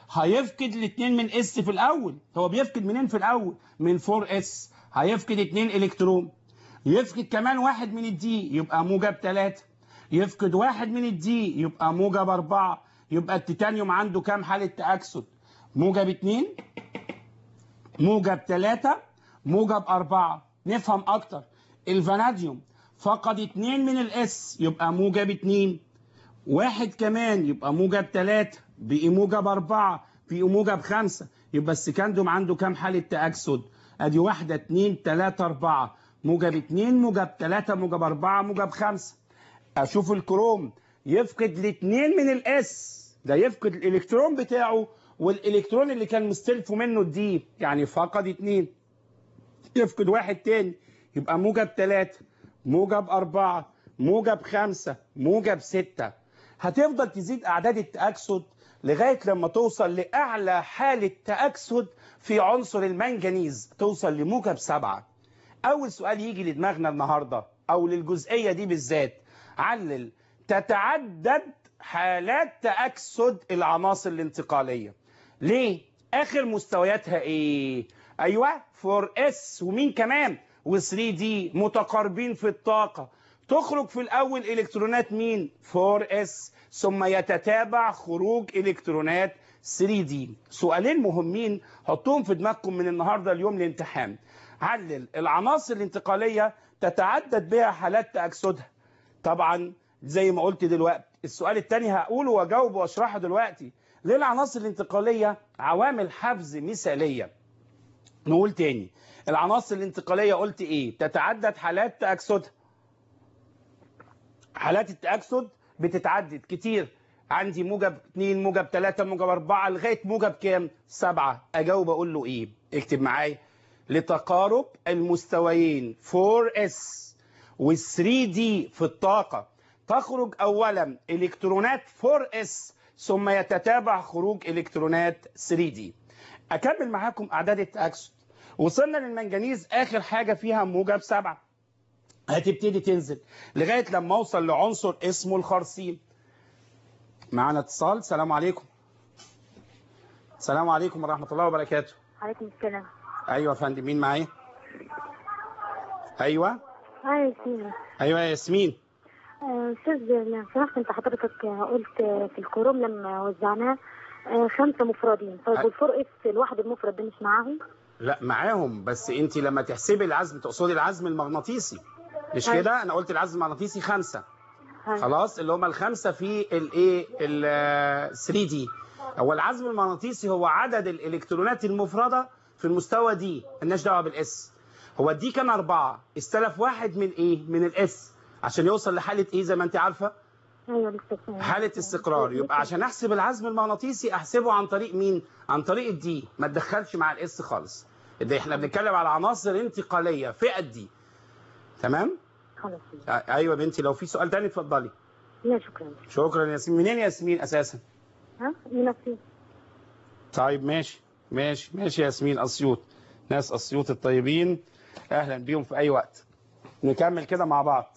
هيفقد الاثنين من اس في الاول. هو بيفقد منين في الاول؟ من 4 اس. هيفقد 2 الكترون. يفقد كمان واحد من الدي يبقى موجب 3. يفقد واحد من الدي يبقى موجب 4. يبقى التيتانيوم عنده كام حالة تأكسد؟ موجب 2، موجب 3، موجب 4. نفهم أكتر. الفاناديوم فقد 2 من الاس يبقى موجب 2. واحد كمان يبقى موجب 3، بقي موجب 4، بقي موجب 5. يبقى السكندوم عنده كام حالة تأكسد؟ ادي 1 2 3 4. موجب 2، موجب 3، موجب 4، موجب 5. اشوف الكروم يفقد الاثنين من الاس، ده يفقد الالكترون بتاعه والالكترون اللي كان مستلفه منه الدي، يعني فقد 2. يفقد واحد تاني يبقى موجب 3، موجب 4، موجب 5، موجب 6. هتفضل تزيد اعداد التأكسد لغايه لما توصل لاعلى حاله تأكسد في عنصر المنجنيز، توصل لموجب 7. اول سؤال يجي لدماغنا النهارده او للجزئيه دي بالذات، علل تتعدد حالات تأكسد العناصر الانتقاليه. ليه؟ اخر مستوياتها ايه؟ ايوه 4s ومين كمان؟ و3d متقاربين في الطاقه. تخرج في الاول الكترونات مين؟ 4s، ثم يتتابع خروج الكترونات 3d. سؤالين مهمين حطوهم في دماغكم من النهارده اليوم الامتحان. علل العناصر الانتقاليه تتعدد بها حالات تأكسدها. طبعا زي ما قلت دلوقتي. السؤال الثاني هقوله واجاوبه واشرحه دلوقتي. ليه العناصر الانتقاليه عوامل حفز مثاليه؟ نقول تاني. العناصر الانتقاليه قلت ايه؟ تتعدد حالات تأكسدها. حالات التأكسد بتتعدد كتير. عندي موجب 2، موجب 3، موجب 4 لغايه موجب كام؟ 7. اجاوب اقول له ايه؟ اكتب معايا. لتقارب المستويين 4s و 3d في الطاقه تخرج اولا الكترونات 4s ثم يتتابع خروج الكترونات 3d. اكمل معاكم اعداد التأكسد. وصلنا للمنجنيز اخر حاجه فيها موجب 7. هتبتدي تنزل لغايه لما اوصل لعنصر اسمه الخرسين. معانا اتصال. السلام عليكم. السلام عليكم ورحمه الله وبركاته. عليكم السلام. ايوه يا فندم، مين معايا؟ ايوه ياسمين. ايوه يا ياسمين. استاذ لو سمحت، انت حضرتك قلت في الكروم لما وزعناه 5 مفردين. طيب والفور اس الواحد المفرد ده مش معاهم؟ لا معاهم، بس انت لما تحسبي العزم تقصدي العزم المغناطيسي مش كده؟ انا قلت العزم المغناطيسي 5. خلاص، اللي هم ال5 في الايه ال 3 دي. هو العزم المغناطيسي هو عدد الالكترونات المفرده في المستوى دي، مالناش دعوه بالاس. هو الدي كان 4، استلف واحد من ايه؟ من الاس عشان يوصل لحاله ايه زي ما انت عارفه؟ ايوه حاله استقرار. يبقى عشان احسب العزم المغناطيسي احسبه عن طريق مين؟ عن طريق الدي، ما تدخلش مع الاس خالص. ده احنا بنتكلم على عناصر انتقاليه فئه دي. تمام؟ خلاص. ايوه بنتي، لو في سؤال تاني اتفضلي. لا شكرا. شكرا يا ياسمين. منين يا ياسمين اساسا؟ من اسيوط. طيب ماشي يا ياسمين. اسيوط، ناس اسيوط الطيبين اهلا بيهم في اي وقت. نكمل كده مع بعض.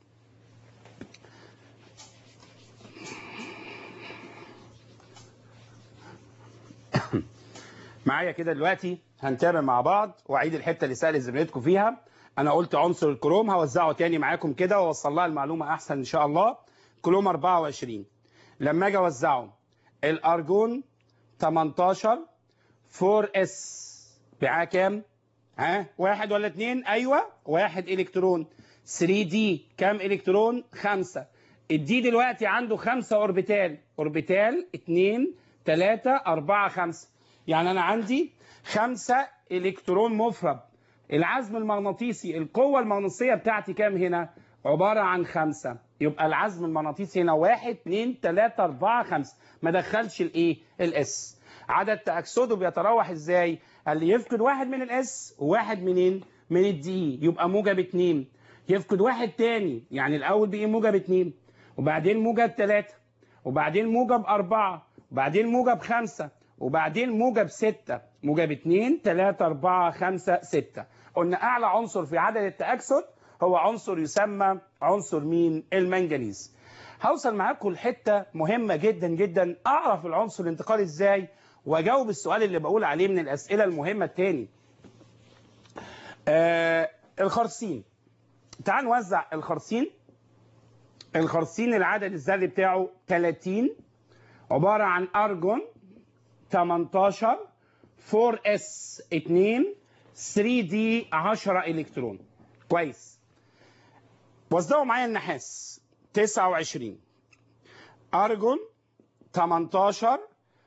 معايا كده دلوقتي هنتابع مع بعض واعيد الحته اللي سال زميلتكم فيها. انا قلت عنصر الكروم هوزعه تاني معاكم كده واوصل لها المعلومه احسن ان شاء الله. كروم 24 لما اجي اوزعه الارجون 18 4s معاه كام؟ واحد ولا 2؟ ايوه 1 الكترون. 3d كام الكترون؟ 5. الدي دلوقتي عنده 5 اوربيتال. 2 3 4 5. يعني انا عندي 5 الكترون مفرد. العزم المغناطيسي القوه المغناطيسيه بتاعتي كام هنا؟ عباره عن 5. يبقى العزم المغناطيسي هنا 1 2 3 4 5. ما دخلش الايه؟ الاس. عدد تأكسده بيتراوح ازاي؟ اللي يفقد واحد من الاس وواحد منين؟ من الدي، يبقى موجب 2. يفقد واحد تاني، يعني الاول بقي موجب 2 وبعدين موجب 3 وبعدين موجب 4 وبعدين موجب 5 وبعدين موجب 6. موجب 2 3 4 5 6. قلنا اعلى عنصر في عدد التأكسد هو عنصر يسمى عنصر مين؟ المنجنيز. هوصل معاكم لحته مهمه جدا جدا. اعرف العنصر الانتقالي ازاي واجاوب السؤال اللي بقول عليه من الاسئله المهمه الثاني. الخرسين، تعال نوزع الخرسين. الخرسين العدد الذري بتاعه 30، عباره عن ارجون 18 4s 2 3d 10 الكترون. كويس. وزعوا معايا النحاس 29 ارجون 18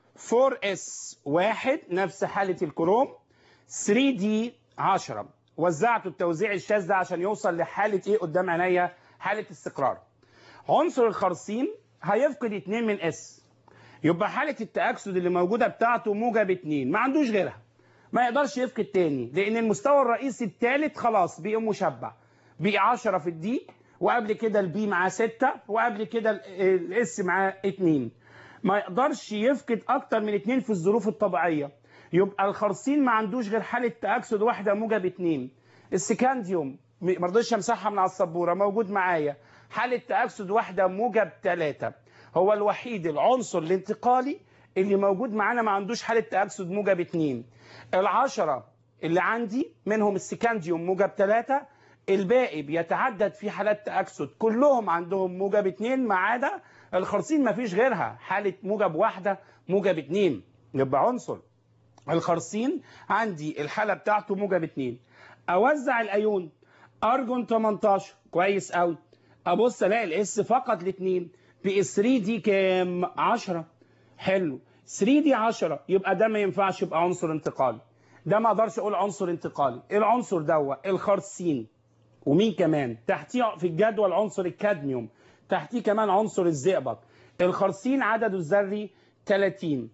4s 1 نفس حاله الكروم 3d 10. وزعته التوزيع الشاذ ده عشان يوصل لحاله ايه قدام عينيا؟ حاله استقرار. عنصر الخرسين هيفقد 2 من اس، يبقى حاله التاكسد اللي موجوده بتاعته موجب 2، ما عندوش غيرها، ما يقدرش يفقد تاني، لان المستوى الرئيسي الثالث خلاص بقى مشبع، بقى 10 في الدي، وقبل كده البي معاه 6، وقبل كده الاس معاه 2. ما يقدرش يفقد اكتر من 2 في الظروف الطبيعيه، يبقى الخرسين ما عندوش غير حاله تاكسد واحده موجب 2. السكانديوم ما رضيتش امسحها من على السبوره، موجود معايا حاله تاكسد واحده موجب 3. هو الوحيد العنصر الانتقالي اللي موجود معانا ما عندوش حاله تاكسد موجب 2. ال10 اللي عندي منهم السكانديوم موجب 3، الباقي بيتعدد في حالات تاكسد كلهم عندهم موجب 2 ما عدا الخرسين ما فيش غيرها حاله موجب واحده موجب 2. يبقى عنصر الخرسين عندي الحاله بتاعته موجب 2. اوزع الايون ارجون 18 كويس قوي، ابص الاقي الاس فقط الاثنين، بقى 3 دي كام؟ 10. حلو، 3 دي 10، يبقى ده ما ينفعش يبقى عنصر انتقالي، ده ما اقدرش اقول عنصر انتقالي. العنصر دوت الخرسين، ومين كمان تحتيه في الجدول؟ عنصر الكادميوم، تحتيه كمان عنصر الزئبق. الخرسين عدده الذري 30،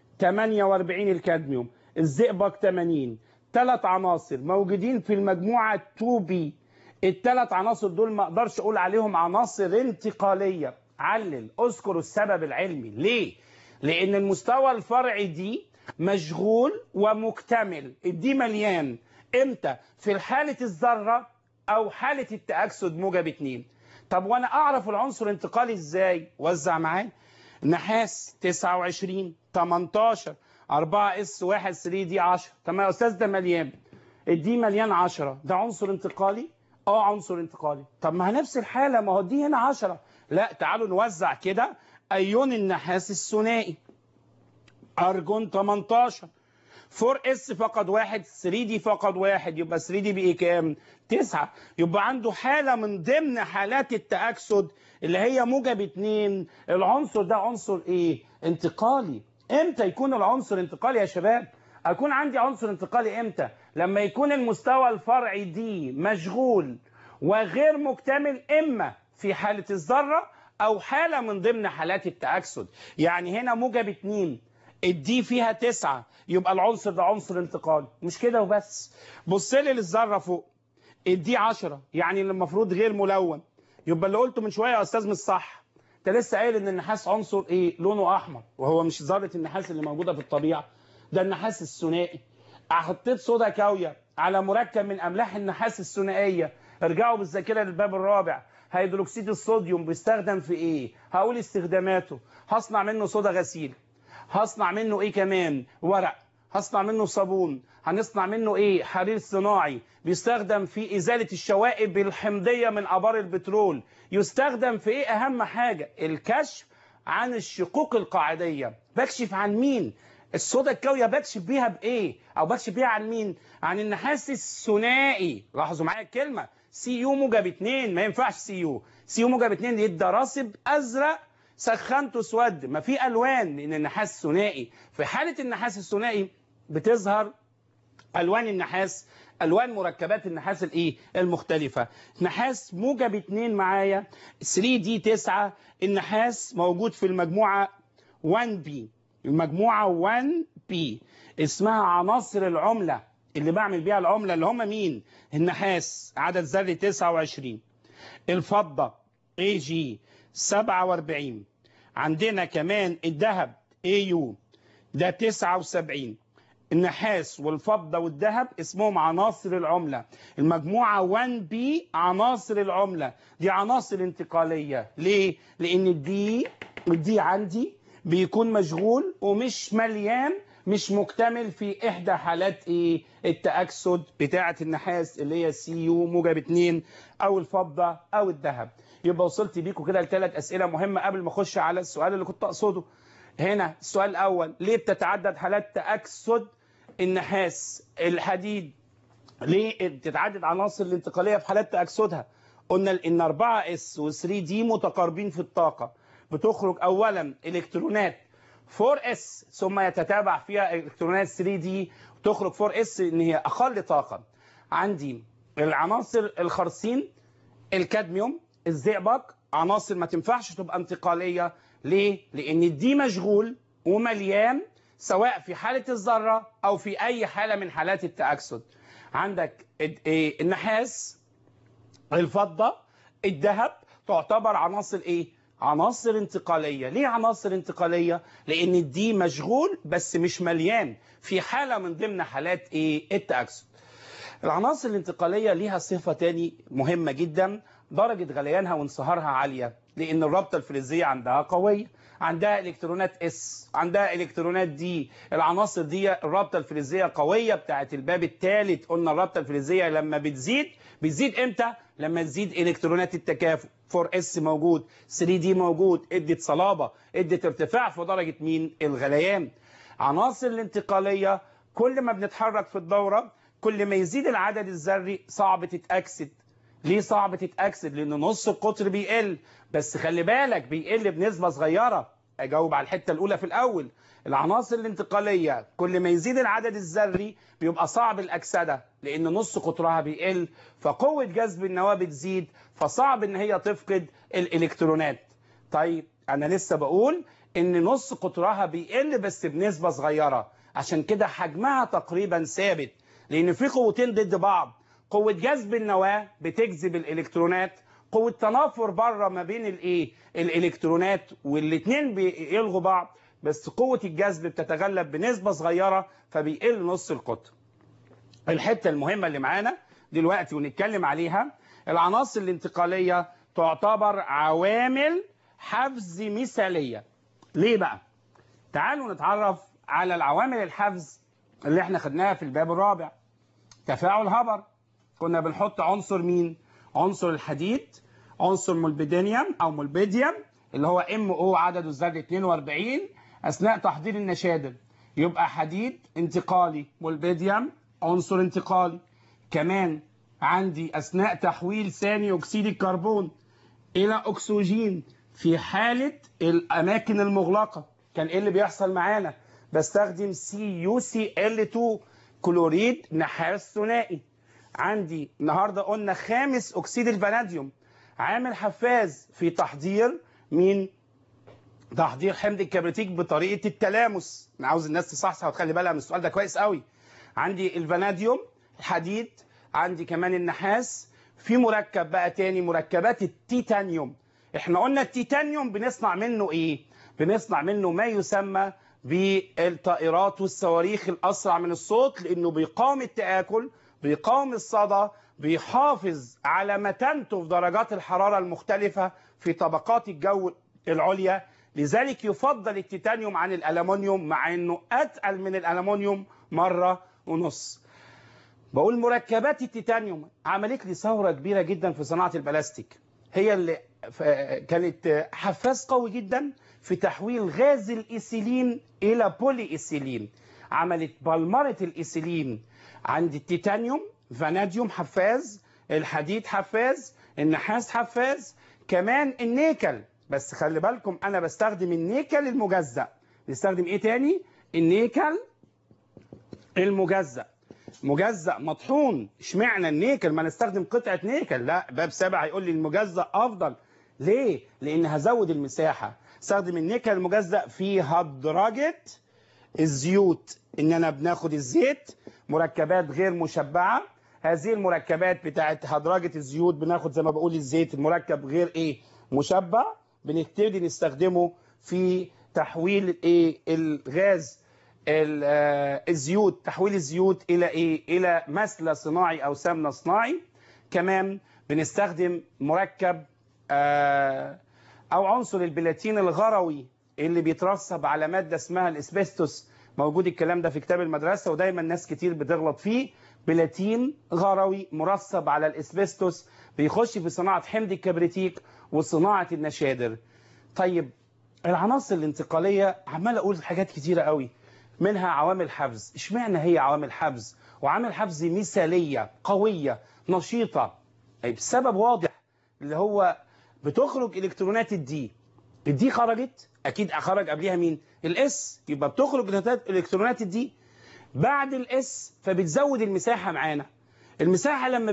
48 الكادميوم، الزئبق 80. 3 عناصر موجودين في المجموعه 2B. ال3 عناصر دول ما اقدرش اقول عليهم عناصر انتقاليه. علل، اذكر السبب العلمي. ليه؟ لان المستوى الفرعي دي مشغول ومكتمل، الدي مليان. امتى؟ في حاله الذره او حاله التاكسد موجب 2. طب وانا اعرف العنصر الانتقالي ازاي؟ وزع معايا. نحاس 29 18 4s 1 3d 10. طب يا استاذ ده مليان، الدي مليان 10، ده عنصر انتقالي؟ عنصر انتقالي. طب ما نفس الحاله، ما هو دي هنا 10. لا، تعالوا نوزع كده. ايون النحاس الثنائي ارجون 18 4s فقد 1 3d فقد 1، يبقى 3d بايه كام؟ 9. يبقى عنده حاله من ضمن حالات التاكسد اللي هي موجب 2. العنصر ده عنصر ايه؟ انتقالي. امتى يكون العنصر انتقالي يا شباب؟ اكون عندي عنصر انتقالي امتى؟ لما يكون المستوى الفرعي دي مشغول وغير مكتمل، اما في حاله الذره او حاله من ضمن حالات التاكسد. يعني هنا موجب 2، الدي فيها 9، يبقى العنصر ده عنصر انتقالي. مش كده وبس، بص لي للذره فوق، الدي 10، يعني المفروض غير ملون. يبقى اللي قلته من شويه يا استاذ مش صح. انت لسه قايل ان النحاس عنصر ايه؟ لونه احمر، وهو مش ذره النحاس اللي موجوده في الطبيعه، ده النحاس الثنائي. حطيت صودا كاويه على مركب من املاح النحاس الثنائيه. ارجعوا بالذاكره للباب الرابع. هيدروكسيد الصوديوم بيستخدم في ايه؟ هقول استخداماته. هصنع منه صودا غسيل، هصنع منه ايه كمان؟ ورق، هصنع منه صابون، هنصنع منه ايه؟ حرير صناعي، بيستخدم في ازاله الشوائب الحمضيه من ابار البترول. يستخدم في ايه؟ اهم حاجه الكشف عن الشقوق القاعديه. بكشف عن مين؟ الصودا الكاويه بكشف بيها بايه؟ او بكشف بيها عن مين؟ عن النحاس الثنائي. لاحظوا معايا الكلمه سي يو موجب 2، ما ينفعش سي يو موجب 2 يدي راسب ازرق سخنته اسود، ما في الوان، لان النحاس ثنائي. في حاله النحاس الثنائي بتظهر الوان النحاس، الوان مركبات النحاس الايه؟ المختلفه. نحاس موجب 2 معايا 3d 9. النحاس موجود في المجموعه 1b. المجموعه 1b اسمها عناصر العمله، اللي بعمل بيها العمله اللي هم مين؟ النحاس عدد ذري 29، الفضه AG 47، عندنا كمان الذهب AU ده 79. النحاس والفضة والذهب اسمهم عناصر العملة. المجموعة 1B عناصر العملة دي عناصر انتقالية. ليه؟ لأن الدي عندي بيكون مشغول ومش مليان مش مكتمل في احدى حالات ايه التاكسد بتاعه النحاس اللي هي Cu-2 او الفضه او الذهب. يبقى وصلت بيكم كده لثلاث اسئله مهمه قبل ما اخش على السؤال اللي كنت اقصده. هنا السؤال الاول، ليه بتتعدد حالات تاكسد النحاس؟ الحديد ليه بتتعدد عناصر الانتقاليه في حالات تاكسدها؟ قلنا ان 4s و 3d متقاربين في الطاقه، بتخرج اولا الكترونات 4s ثم يتتابع فيها الكترونات 3d وتخرج 4s ان هي اقل طاقه. عندي العناصر الخرسين، الكادميوم، الزئبق، عناصر ما تنفعش تبقى انتقاليه. ليه؟ لان الدي مشغول ومليان سواء في حاله الذره او في اي حاله من حالات التاكسد. عندك النحاس، الفضه، الذهب تعتبر عناصر ايه؟ عناصر انتقاليه. ليه عناصر انتقاليه؟ لان الدي مشغول بس مش مليان في حاله من ضمن حالات ايه؟ التاكسد. العناصر الانتقاليه ليها صفه تاني مهمه جدا، درجه غليانها وانصهارها عاليه، لان الرابطه الفلزيه عندها قويه، عندها الكترونات اس، عندها الكترونات دي. العناصر دي الرابطه الفلزيه قويه. بتاعت الباب الثالث قلنا الرابطه الفلزيه لما بتزيد امتى؟ لما تزيد الكترونات التكافؤ. 4s موجود، 3d موجود، ادت صلابه، ادت ارتفاع في درجه مين؟ الغليان. عناصر الانتقاليه كل ما بنتحرك في الدوره كل ما يزيد العدد الذري صعب تتاكسد. ليه صعب تتاكسد؟ لان نص القطر بيقل، بس خلي بالك بيقل بنسبه صغيره. اجاوب على الحته الاولى في الاول. العناصر الانتقاليه كل ما يزيد العدد الذري بيبقى صعب الاكسده، لان نص قطرها بيقل، فقوه جذب النواه بتزيد، فصعب ان هي تفقد الالكترونات. طيب انا لسه بقول ان نص قطرها بيقل بس بنسبه صغيره، عشان كده حجمها تقريبا ثابت، لان في قوتين ضد بعض. قوه جذب النواه بتجذب الالكترونات، قوه تنافر بره ما بين الالكترونات، والاثنين بيلغوا بعض، بس قوه الجذب بتتغلب بنسبه صغيره فبيقل نص القطر. الحته المهمه اللي معانا دلوقتي ونتكلم عليها، العناصر الانتقاليه تعتبر عوامل حفز مثاليه. ليه بقى؟ تعالوا نتعرف على العوامل الحفز اللي احنا خدناها في الباب الرابع. تفاعل هابر، كنا بنحط عنصر مين؟ عنصر الحديد، عنصر مولبدينيوم او مولبيديوم اللي هو MO عدده الذري 42 اثناء تحضير النشادر، يبقى حديد انتقالي، مولبيديوم عنصر انتقالي. كمان عندي اثناء تحويل ثاني اكسيد الكربون الى اكسجين في حاله الاماكن المغلقه، كان ايه اللي بيحصل معانا؟ بستخدم CuCl2 كلوريد نحاس ثنائي. عندي النهارده قلنا خامس اكسيد الفاناديوم عامل حفاز في تحضير مين؟ تحضير حمض الكبريتيك بطريقه التلامس. انا عاوز الناس تصحصح وتخلي بالها من السؤال ده كويس قوي. عندي الفاناديوم، الحديد، عندي كمان النحاس. في مركب بقى تاني، مركبات التيتانيوم. احنا قلنا التيتانيوم بنصنع منه ايه؟ بنصنع منه ما يسمى بالطائرات والصواريخ الاسرع من الصوت، لانه بيقاوم التآكل، بيقاوم الصدى، بيحافظ على متانته في درجات الحراره المختلفه في طبقات الجو العليا. لذلك يفضل التيتانيوم عن الألمنيوم، مع انه اتقل من الألمنيوم مرة ونص. بقول مركبات التيتانيوم عملت لي ثورة كبيرة جدا في صناعة البلاستيك، هي اللي كانت حفاز قوي جدا في تحويل غاز الإيثيلين إلى بولي إيثيلين. عملت بلمرة الإيثيلين. عندي التيتانيوم، فاناديوم حفاز، الحديد حفاز، النحاس حفاز، كمان النيكل. بس خلي بالكم انا بستخدم النيكل المجزأ. نستخدم ايه تاني؟ النيكل المجزأ، مجزأ مطحون. اشمعنى النيكل؟ ما نستخدم قطعة نيكل؟ لا، باب 7 يقول لي المجزأ افضل. ليه؟ لان هزود المساحة. استخدم النيكل المجزأ في هدرجة الزيوت، ان انا بناخد الزيت مركبات غير مشبعة، هذه المركبات بتاعت هدرجة الزيوت بناخد زي ما بقول الزيت المركب غير ايه؟ مشبع، بنبتدي نستخدمه في تحويل ايه؟ الغاز الزيوت، تحويل الزيوت الى ايه؟ الى مسلى صناعي او سمنه صناعي. كمان بنستخدم مركب او عنصر البلاتين الغروي اللي بيترسب على ماده اسمها الاسبستوس موجود الكلام ده في كتاب المدرسة، ودايما ناس كتير بتغلط فيه. بلاتين غروي مرسب على الاسبستوس بيخش في صناعة حمض الكبريتيك وصناعة النشادر. طيب العناصر الانتقالية عمال أقول حاجات كتيرة قوي، منها عوامل حفز. اشمعنى هي عوامل حفز؟ وعامل حفز مثالية قوية نشيطة. بسبب واضح اللي هو بتخرج إلكترونات الدي خرجت، أكيد خرج قبلها مين؟ الإس، يبقى بتخرج إلكترونات الدي بعد الإس، فبتزود المساحة معانا. المساحة لما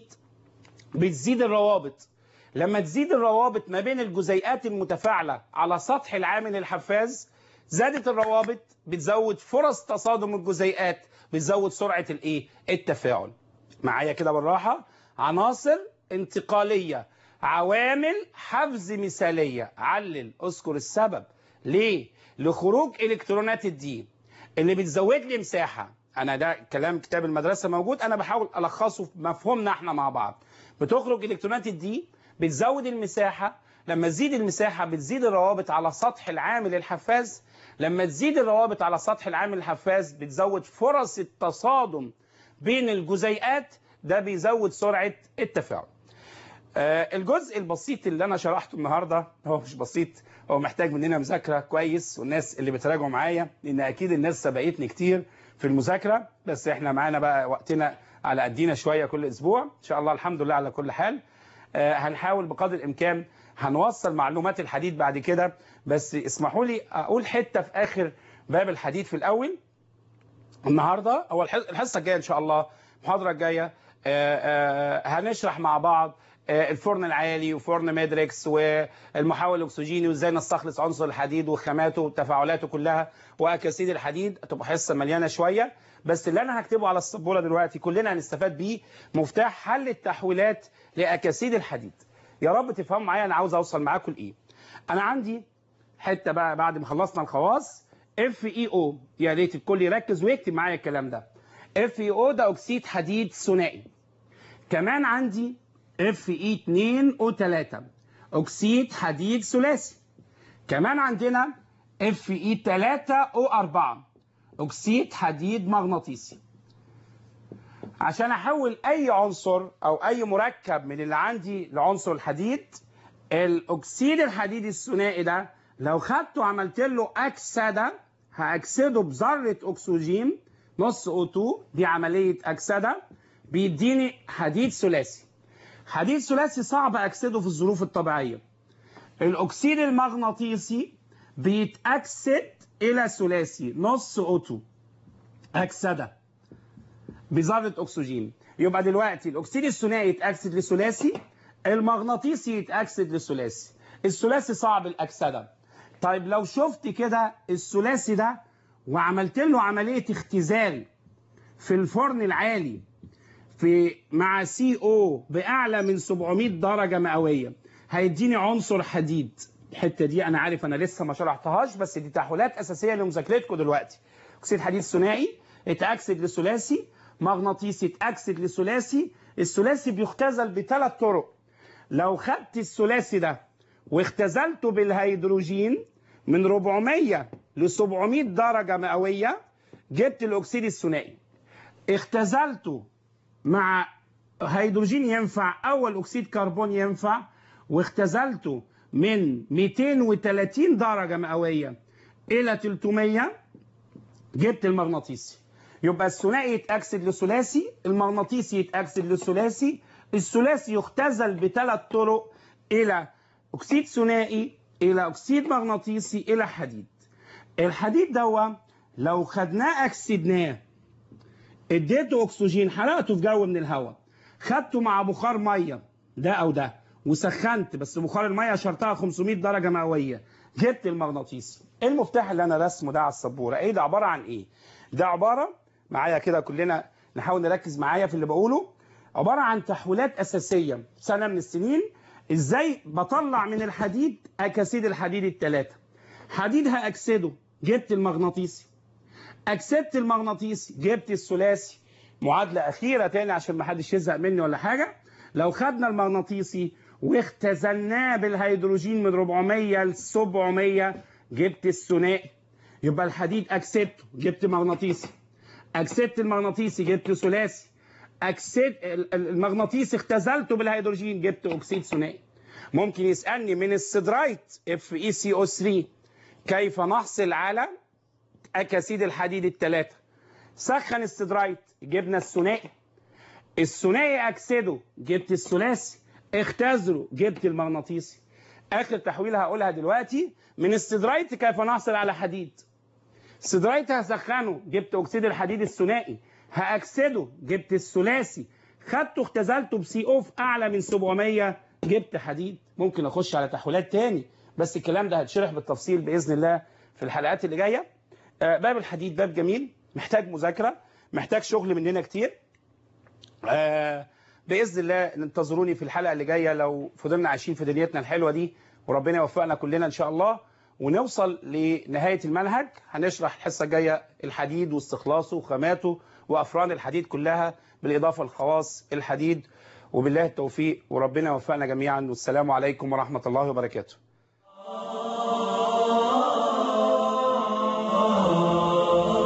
بتزيد الروابط. لما تزيد الروابط ما بين الجزيئات المتفاعلة على سطح العامل الحفاز، زادت الروابط بتزود فرص تصادم الجزيئات، بتزود سرعة التفاعل. معايا كده بالراحة. عناصر انتقالية، عوامل حفز مثالية. علل، اذكر السبب. ليه؟ لخروج الكترونات الدي اللي بتزود لي مساحة. انا ده كلام كتاب المدرسة موجود، انا بحاول الخصه في مفهومنا احنا مع بعض. بتخرج الكترونات الدي بتزود المساحة. لما تزيد المساحة بتزيد الروابط على سطح العامل الحفاز. لما تزيد الروابط على سطح العامل الحفاز بتزود فرص التصادم بين الجزيئات، ده بيزود سرعة التفاعل. الجزء البسيط اللي أنا شرحته النهاردة هو مش بسيط، هو محتاج مننا مذاكرة كويس، والناس اللي بتراجعوا معايا لأن أكيد الناس سبقتني كتير في المذاكرة، بس إحنا معانا بقى وقتنا على قدينا شوية كل أسبوع إن شاء الله. الحمد لله على كل حال. هنحاول بقدر الإمكان هنوصل معلومات الحديد بعد كده، بس اسمحوا لي أقول حتة في آخر باب الحديد في الأول. النهاردة أو الحصة الجاية إن شاء الله، المحاضرة الجاية هنشرح مع بعض الفرن العالي وفرن ميدريكس والمحول الأكسجيني وإزاي نستخلص عنصر الحديد وخاماته وتفاعلاته كلها وأكاسيد الحديد. هتبقى حصة مليانة شوية، بس اللي أنا هكتبه على السبورة دلوقتي كلنا هنستفاد بيه مفتاح حل التحويلات لأكاسيد الحديد. يا رب تفهموا معايا أنا عاوز أوصل معاكم لإيه. أنا عندي حتة بقى بعد ما خلصنا الخواص، FeO. يا ريت الكل يركز ويكتب معايا الكلام ده. FeO ده أكسيد حديد ثنائي. كمان عندي Fe2O3 أكسيد حديد ثلاثي. كمان عندنا Fe3O4 أكسيد حديد مغناطيسي. عشان أحول أي عنصر أو أي مركب من اللي عندي لعنصر الحديد، الأكسيد الحديد الثنائي ده لو خدته وعملت له أكسدة، هأكسده بذرة أكسجين نص O2، دي عملية أكسدة، بيديني حديد ثلاثي. حديد ثلاثي صعب أكسده في الظروف الطبيعية. الأكسيد المغناطيسي بيتأكسد إلى ثلاثي نص O2 أكسدة بذرة أكسجين. يبقى دلوقتي الأكسيد الثنائي يتأكسد لثلاثي، المغناطيسي يتأكسد لثلاثي. الثلاثي صعب الأكسدة. طيب لو شفت كده الثلاثي ده وعملت له عملية اختزال في الفرن العالي مع CO بأعلى من 700 درجة مئوية، هيديني عنصر حديد. الحتة دي أنا عارف أنا لسه ما شرحتهاش، بس دي تحويلات أساسية لمذاكرتكم دلوقتي. أكسيد حديد ثنائي اتأكسد لثلاثي، مغناطيسي اتأكسد لثلاثي. الثلاثي بيختزل بثلاث طرق. لو خدت الثلاثي ده واختزلته بالهيدروجين من 400 ل 700 درجة مئوية، جبت الأكسيد الثنائي. اختزلته مع هيدروجين ينفع، أول أكسيد كربون ينفع، واختزلته من 230 درجة مئوية إلى 300، جبت المغناطيسي. يبقى الثنائي يتأكسد لثلاثي، المغناطيسي يتأكسد لثلاثي، الثلاثي يختزل بثلاث طرق إلى أكسيد ثنائي إلى أكسيد مغناطيسي إلى حديد. الحديد دوا لو خدناه أكسدناه، اديته أكسجين، حرقته في جو من الهواء، خدته مع بخار مية ده أو ده وسخنت، بس بخار المية شرطها 500 درجة مئوية، جبت المغناطيسي. المفتاح اللي أنا رسمه ده على السبورة إيه ده؟ عبارة عن إيه؟ ده عبارة معايا كده كلنا نحاول نركز معايا في اللي بقوله. عبارة عن تحويلات أساسية سنة من السنين، إزاي بطلع من الحديد أكاسيد الحديد الثلاثة. حديد هأكسده، جبت المغناطيسي. أكسدت المغناطيسي، جبت الثلاثي. معادلة أخيرة تاني عشان ما حدش يزهق مني ولا حاجة. لو خدنا المغناطيسي واختزلناه بالهيدروجين من 400 ل 700، جبت الثنائي. يبقى الحديد اكسبته جبت مغناطيسي، اكسبت المغناطيسي جبت ثلاثي، اكسبت المغناطيسي اختزلته بالهيدروجين جبت اكسيد ثنائي. ممكن يسالني من السيدرايت FeCO3 كيف نحصل على اكاسيد الحديد الثلاثه. سخن السيدرايت جبنا الثنائي، الثنائي اكسده جبت الثلاثي، اختزله جبت المغناطيسي. اخر تحويله هقولها دلوقتي، من السيدرايت كيف نحصل على حديد. السيدرايت هسخنه جبت اكسيد الحديد الثنائي، هاكسده جبت الثلاثي، خدته اختزلته بCO في اعلى من 700 جبت حديد. ممكن اخش على تحويلات تاني بس الكلام ده هتشرح بالتفصيل باذن الله في الحلقات اللي جايه. باب الحديد باب جميل، محتاج مذاكره، محتاج شغل مننا كتير. باذن الله انتظروني في الحلقه اللي جايه لو فضلنا عايشين في دنيتنا الحلوه دي، وربنا يوفقنا كلنا ان شاء الله ونوصل لنهايه المنهج. هنشرح الحصه الجايه الحديد واستخلاصه وخاماته وافران الحديد كلها بالاضافه لخواص الحديد. وبالله التوفيق وربنا يوفقنا جميعا، والسلام عليكم ورحمه الله وبركاته.